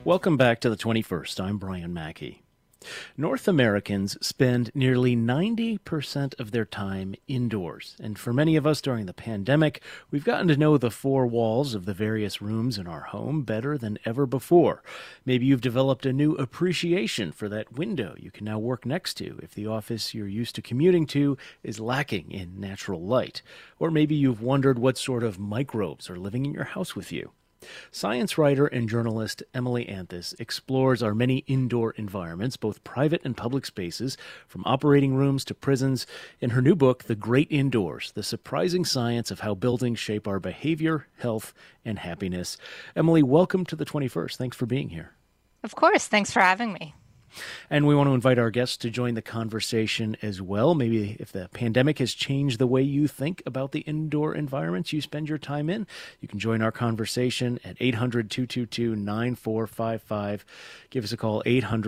Welcome back to the 21st. I'm Brian Mackey. North Americans spend nearly 90% of their time indoors. And for many of us during the pandemic, we've gotten to know the four walls of the various rooms in our home better than ever before. Maybe you've developed a new appreciation for that window you can now work next to if the office you're used to commuting to is lacking in natural light. Or maybe you've wondered what sort of microbes are living in your house with you. Science writer and journalist Emily Anthis explores our many indoor environments, both private and public spaces, from operating rooms to prisons, in her new book, The Great Indoors, The Surprising Science of How Buildings Shape Our Behavior, Health, and Happiness. Emily, welcome to the 21st. Thanks for being here. Of course. Thanks for having me. And we want to invite our guests to join the conversation as well. Maybe if the pandemic has changed the way you think about the indoor environments you spend your time in, you can join our conversation at 800-222-9455. Give us a call,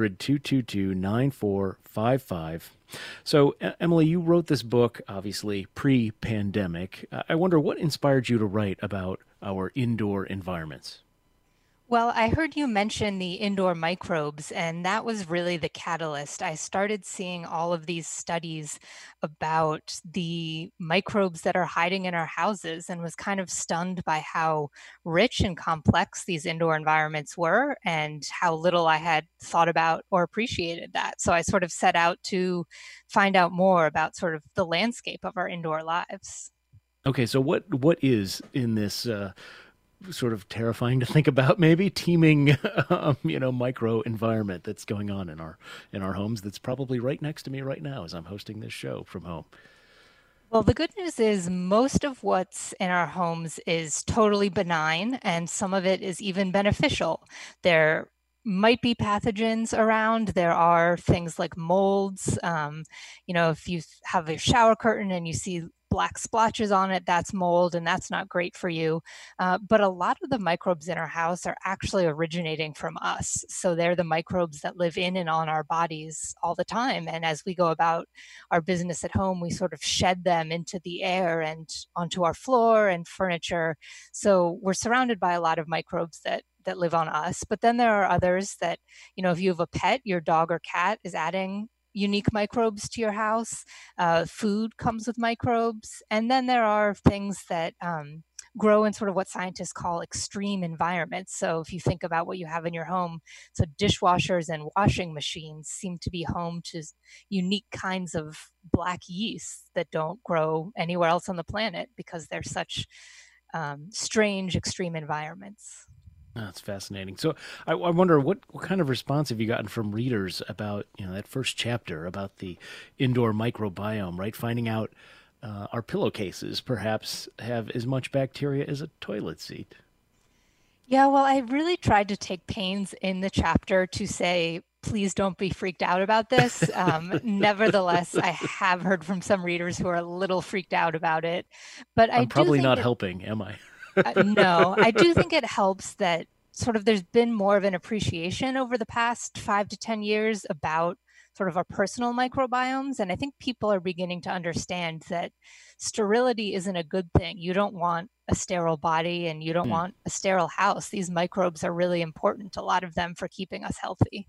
800-222-9455. So, Emily, you wrote this book, obviously, pre-pandemic. I wonder what inspired you to write about our indoor environments? Well, I heard you mention the indoor microbes, and that was really the catalyst. I started seeing all of these studies about the microbes that are hiding in our houses and was kind of stunned by how rich and complex these indoor environments were and how little I had thought about or appreciated that. So I sort of set out to find out more about sort of the landscape of our indoor lives. Okay, so what is in this sort of terrifying to think about, maybe teeming, micro environment that's going on in our homes that's probably right next to me right now as I'm hosting this show from home? Well, the good news is most of what's in our homes is totally benign, and some of it is even beneficial. There might be pathogens around. There are things like molds. If you have a shower curtain and you see black splotches on it, that's mold, and that's not great for you. But a lot of the microbes in our house are actually originating from us. So they're the microbes that live in and on our bodies all the time. And as we go about our business at home, we sort of shed them into the air and onto our floor and furniture. So we're surrounded by a lot of microbes that live on us. But then there are others that, if you have a pet, your dog or cat is adding unique microbes to your house. Food comes with microbes. And then there are things that grow in sort of what scientists call extreme environments. So if you think about what you have in your home, so dishwashers and washing machines seem to be home to unique kinds of black yeasts that don't grow anywhere else on the planet because they're such strange, extreme environments. That's fascinating. So I wonder what kind of response have you gotten from readers about that first chapter about the indoor microbiome, right? Finding out our pillowcases perhaps have as much bacteria as a toilet seat. Yeah, well, I really tried to take pains in the chapter to say, please don't be freaked out about this. Nevertheless, I have heard from some readers who are a little freaked out about it. But I I'm do probably think not it helping, am I? No, I do think it helps that sort of there's been more of an appreciation over the past 5 to 10 years about sort of our personal microbiomes. And I think people are beginning to understand that sterility isn't a good thing. You don't want a sterile body and you don't Hmm. want a sterile house. These microbes are really important, a lot of them, for keeping us healthy.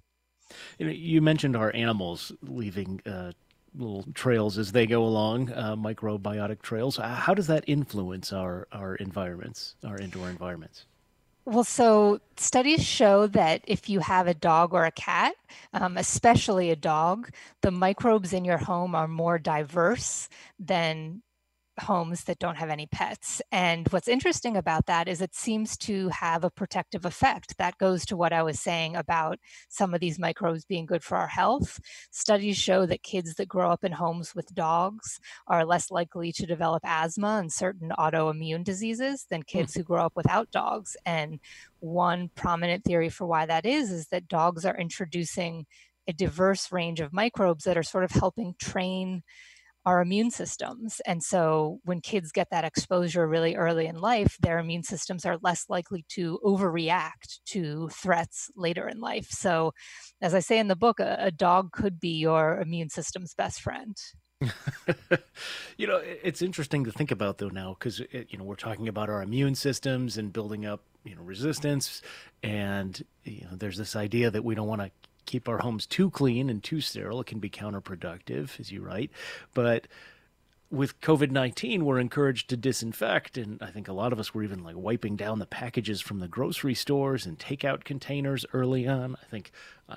You mentioned our animals leaving little trails as they go along, microbiotic trails. How does that influence our environments, our indoor environments? Well, so studies show that if you have a dog or a cat, especially a dog, the microbes in your home are more diverse than homes that don't have any pets. And what's interesting about that is it seems to have a protective effect. That goes to what I was saying about some of these microbes being good for our health. Studies show that kids that grow up in homes with dogs are less likely to develop asthma and certain autoimmune diseases than Hmm. kids who grow up without dogs. And one prominent theory for why that is that dogs are introducing a diverse range of microbes that are sort of helping train our immune systems. And so when kids get that exposure really early in life, their immune systems are less likely to overreact to threats later in life. So, as I say in the book, a dog could be your immune system's best friend. It's interesting to think about though now because we're talking about our immune systems and building up resistance, and there's this idea that we don't want to keep our homes too clean and too sterile. It can be counterproductive, as you write, but with COVID-19, we're encouraged to disinfect. And I think a lot of us were even like wiping down the packages from the grocery stores and takeout containers early on. I think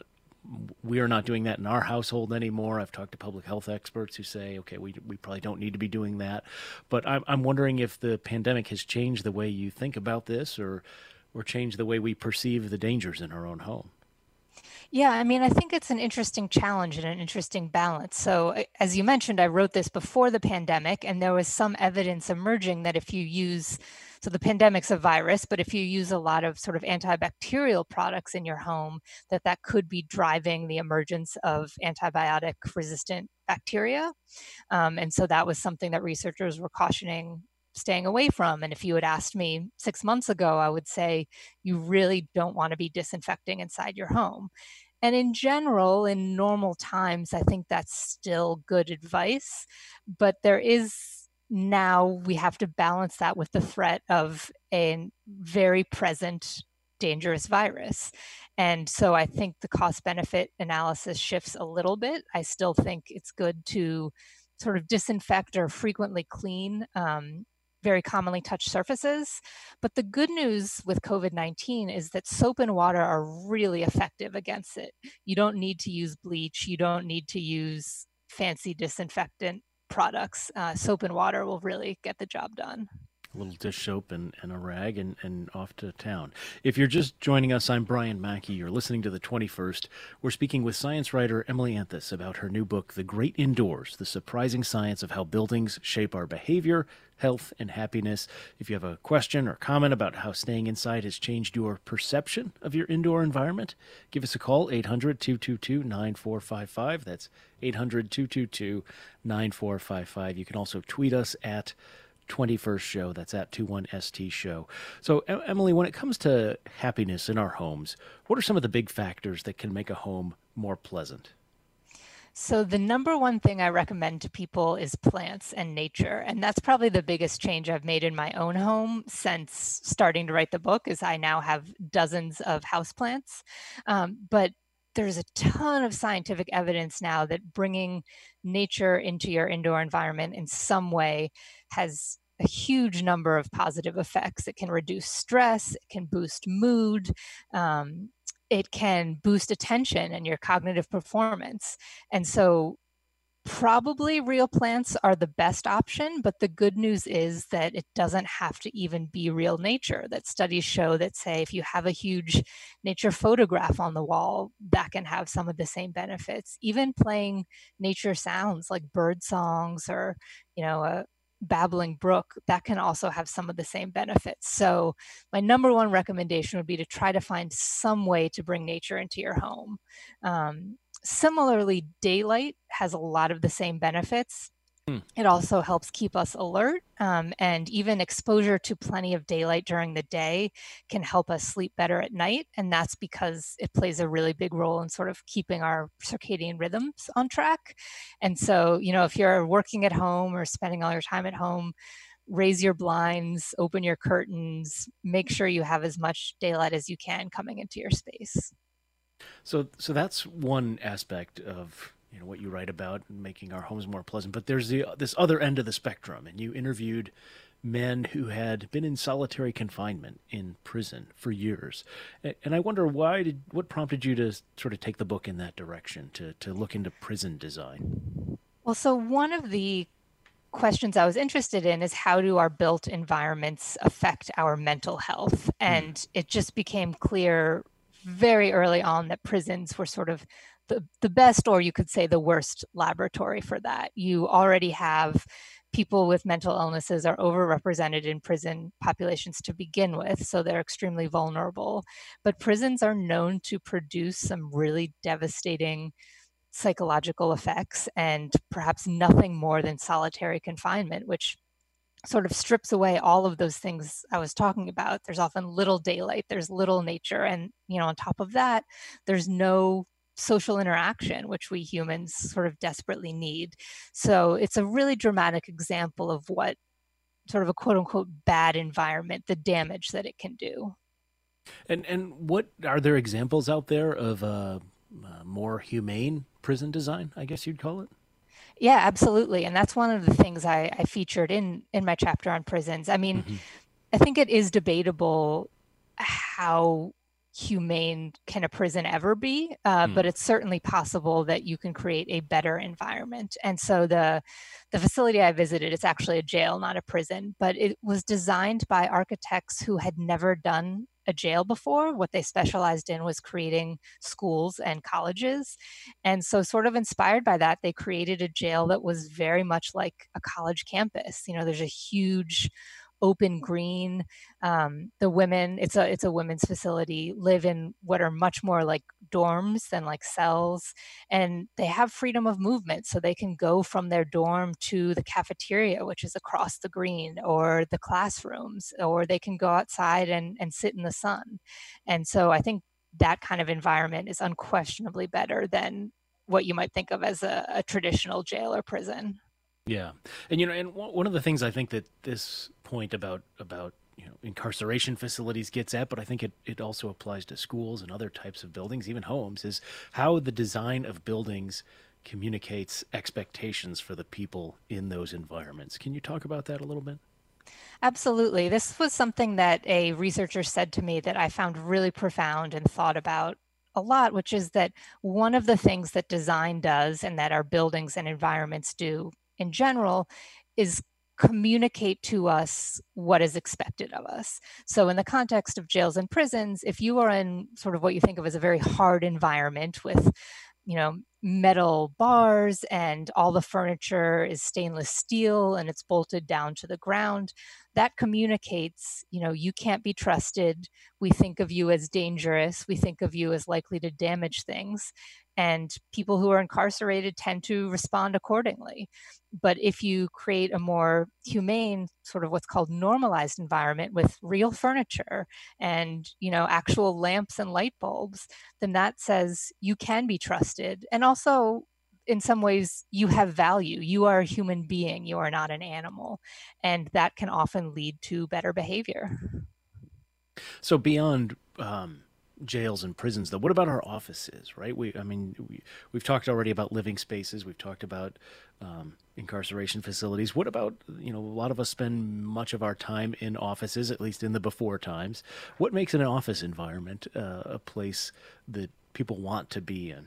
we are not doing that in our household anymore. I've talked to public health experts who say, okay, we probably don't need to be doing that. But I'm wondering if the pandemic has changed the way you think about this, or changed the way we perceive the dangers in our own home. Yeah, I mean, I think it's an interesting challenge and an interesting balance. So, as you mentioned, I wrote this before the pandemic, and there was some evidence emerging that if you use, so the pandemic's a virus, but if you use a lot of sort of antibacterial products in your home, that could be driving the emergence of antibiotic resistant bacteria. And so that was something that researchers were cautioning staying away from. And if you had asked me 6 months ago, I would say you really don't want to be disinfecting inside your home. And in general, in normal times, I think that's still good advice. But there is now we have to balance that with the threat of a very present dangerous virus. And so I think the cost benefit analysis shifts a little bit. I still think it's good to sort of disinfect or frequently clean very commonly touched surfaces. But the good news with COVID-19 is that soap and water are really effective against it. You don't need to use bleach. You don't need to use fancy disinfectant products. Soap and water will really get the job done. A little dish soap and a rag, and off to town. If you're just joining us, I'm Brian Mackey. You're listening to The 21st. We're speaking with science writer Emily Anthus about her new book, The Great Indoors, The Surprising Science of How Buildings Shape Our Behavior, Health, and Happiness. If you have a question or comment about how staying inside has changed your perception of your indoor environment, give us a call, 800-222-9455. That's 800-222-9455. You can also tweet us at 21st Show. That's at 21ST Show. So, Emily, when it comes to happiness in our homes, what are some of the big factors that can make a home more pleasant? So the number one thing I recommend to people is plants and nature. And that's probably the biggest change I've made in my own home since starting to write the book is I now have dozens of houseplants. But there's a ton of scientific evidence now that bringing nature into your indoor environment in some way has a huge number of positive effects. It can reduce stress, it can boost mood, it can boost attention and your cognitive performance. And so probably real plants are the best option, but the good news is that it doesn't have to even be real nature. That studies show that, say, if you have a huge nature photograph on the wall, that can have some of the same benefits. Even playing nature sounds like bird songs or, a babbling brook, that can also have some of the same benefits. So my number one recommendation would be to try to find some way to bring nature into your home. Similarly, daylight has a lot of the same benefits. Hmm. It also helps keep us alert, and even exposure to plenty of daylight during the day can help us sleep better at night. And that's because it plays a really big role in sort of keeping our circadian rhythms on track. And so, if you're working at home or spending all your time at home, raise your blinds, open your curtains, make sure you have as much daylight as you can coming into your space. So that's one aspect of what you write about, making our homes more pleasant. But there's this other end of the spectrum, and you interviewed men who had been in solitary confinement in prison for years. And I wonder what prompted you to sort of take the book in that direction, to look into prison design? Well, so one of the questions I was interested in is how do our built environments affect our mental health? Hmm. And it just became clear very early on that prisons were sort of the best, or you could say the worst laboratory for that. You already have people with mental illnesses are overrepresented in prison populations to begin with, so they're extremely vulnerable. But prisons are known to produce some really devastating psychological effects and perhaps nothing more than solitary confinement, which sort of strips away all of those things I was talking about. There's often little daylight, there's little nature, and on top of that, there's no social interaction, which we humans sort of desperately need. So it's a really dramatic example of what sort of a quote unquote bad environment, the damage that it can do. And what are there examples out there of more humane prison design? I guess you'd call it. Yeah, absolutely. And that's one of the things I featured in my chapter on prisons. I mean, Hmm. I think it is debatable how humane can a prison ever be, but Mm. it's certainly possible that you can create a better environment. And so the facility I visited, it's actually a jail, not a prison, but it was designed by architects who had never done a jail before. What they specialized in was creating schools and colleges. And so, sort of inspired by that, they created a jail that was very much like a college campus. You know, there's a huge open green. The women, it's a women's facility, live in what are much more like dorms than like cells, and they have freedom of movement, so they can go from their dorm to the cafeteria, which is across the green, or the classrooms, or they can go outside and sit in the sun. And so I think that kind of environment is unquestionably better than what you might think of as a traditional jail or prison. Yeah, and one of the things I think that this point about incarceration facilities gets at, but I think it also applies to schools and other types of buildings, even homes, is how the design of buildings communicates expectations for the people in those environments. Can you talk about that a little bit? Absolutely. This was something that a researcher said to me that I found really profound and thought about a lot, which is that one of the things that design does and that our buildings and environments do in general is communicate to us what is expected of us. So, in the context of jails and prisons, if you are in sort of what you think of as a very hard environment with metal bars and all the furniture is stainless steel and it's bolted down to the ground, that communicates, you can't be trusted. We think of you as dangerous. We think of you as likely to damage things. And people who are incarcerated tend to respond accordingly. But if you create a more humane, sort of what's called normalized environment with real furniture and, actual lamps and light bulbs, then that says you can be trusted. And also, in some ways, you have value. You are a human being, you are not an animal. And that can often lead to better behavior. So beyond jails and prisons, though, what about our offices? Right? We've talked already about living spaces. We've talked about incarceration facilities. What about a lot of us spend much of our time in offices, at least in the before times. What makes an office environment a place that people want to be in?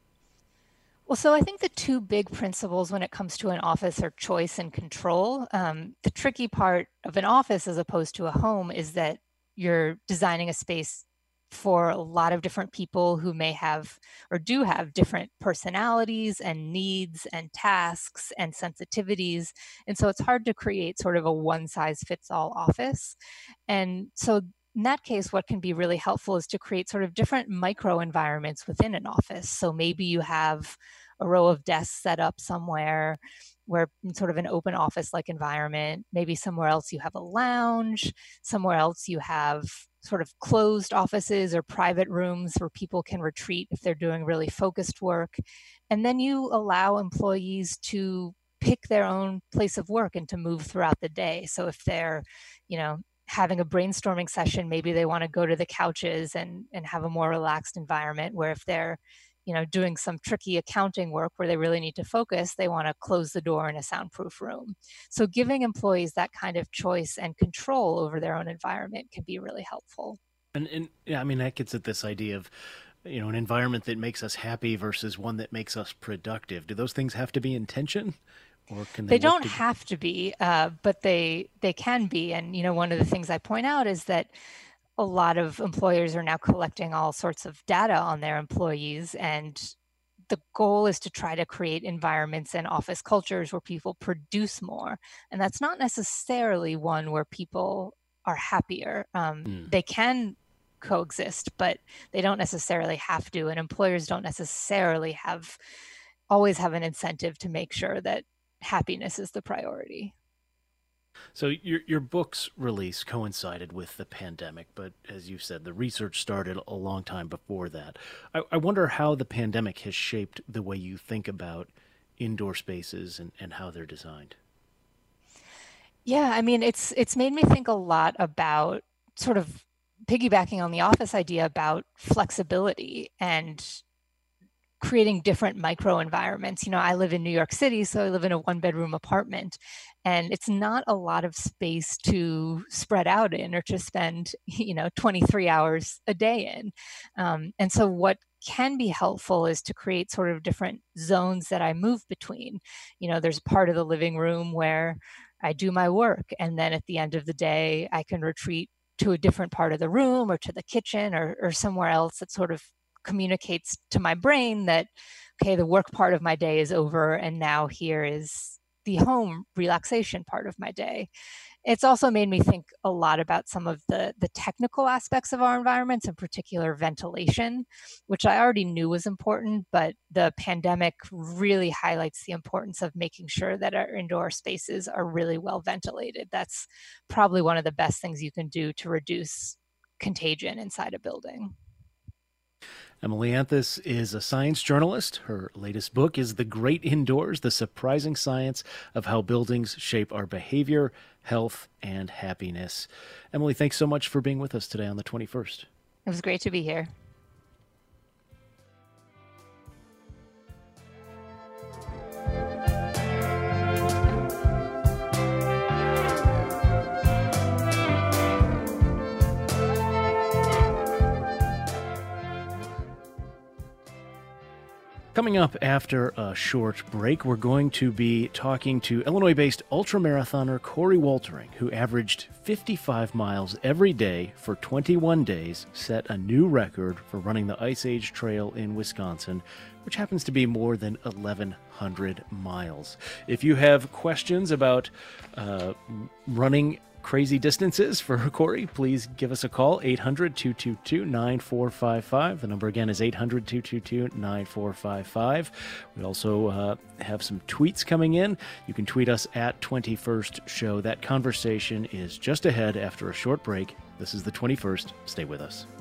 Well, so I think the two big principles when it comes to an office are choice and control. The tricky part of an office as opposed to a home is that you're designing a space for a lot of different people who may have or do have different personalities and needs and tasks and sensitivities. And so it's hard to create sort of a one size fits all office. And so in that case, what can be really helpful is to create sort of different micro environments within an office. So maybe you have a row of desks set up somewhere where in sort of an open office like environment. Maybe somewhere else you have a lounge, somewhere else you have sort of closed offices or private rooms where people can retreat if they're doing really focused work. And then you allow employees to pick their own place of work and to move throughout the day. So if they're, you know, having a brainstorming session, maybe they want to go to the couches and have a more relaxed environment, where if they're doing some tricky accounting work where they really need to focus, they want to close the door in a soundproof room. So giving employees that kind of choice and control over their own environment can be really helpful. And yeah, I mean that gets at this idea of an environment that makes us happy versus one that makes us productive. Do those things have to be in tension, or can they They work don't together? have to be, but they can be. And one of the things I point out is that a lot of employers are now collecting all sorts of data on their employees, and the goal is to try to create environments and office cultures where people produce more. And that's not necessarily one where people are happier. Mm. They can coexist, but they don't necessarily have to. And employers don't necessarily always have an incentive to make sure that happiness is the priority. So your book's release coincided with the pandemic, but as you said, the research started a long time before that. I wonder how the pandemic has shaped the way you think about indoor spaces and how they're designed. Yeah, I mean, it's made me think a lot about sort of piggybacking on the office idea about flexibility and creating different micro environments. I live in New York City, so I live in a one-bedroom apartment, and it's not a lot of space to spread out in or to spend, 23 hours a day in. And so what can be helpful is to create sort of different zones that I move between. There's part of the living room where I do my work, and then at the end of the day, I can retreat to a different part of the room or to the kitchen or somewhere else that sort of communicates to my brain that, okay, the work part of my day is over, and now here is the home relaxation part of my day. It's also made me think a lot about some of the technical aspects of our environments, in particular ventilation, which I already knew was important, but the pandemic really highlights the importance of making sure that our indoor spaces are really well ventilated. That's probably one of the best things you can do to reduce contagion inside a building. Emily Anthus is a science journalist. Her latest book is The Great Indoors: The Surprising Science of How Buildings Shape Our Behavior, Health, and Happiness. Emily, thanks so much for being with us today on the 21st. It was great to be here. Coming up after a short break, we're going to be talking to Illinois-based ultramarathoner Corey Woltering, who averaged 55 miles every day for 21 days, set a new record for running the Ice Age Trail in Wisconsin, which happens to be more than 1,100 miles. If you have questions about running crazy distances for Corey, please give us a call, 800-222-9455. The number again is 800-222-9455. We also have some tweets coming in. You can tweet us at 21st Show. That conversation is just ahead after a short break. This is the 21st. Stay with us.